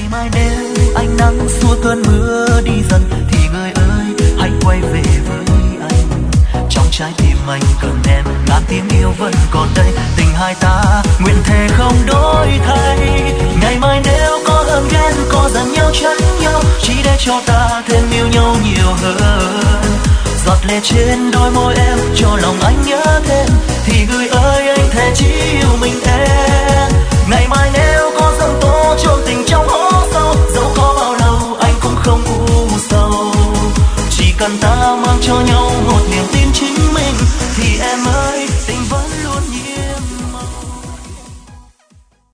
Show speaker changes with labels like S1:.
S1: mai nếu ánh nắng xua cơn mưa đi dần thì người ơi hãy quay về với anh. Trong trái tim anh cần em, ngàn tiếng yêu vẫn còn đây. Tình hai ta nguyện thề không đổi thay. Ngày mai nếu có hờn ghen, có giận nhau trách nhau, chỉ để cho ta thêm yêu nhau nhiều hơn. Giọt lệ trên đôi môi em cho lòng anh nhớ thêm, thì người ơi anh thề chỉ yêu mình em. Ngày mai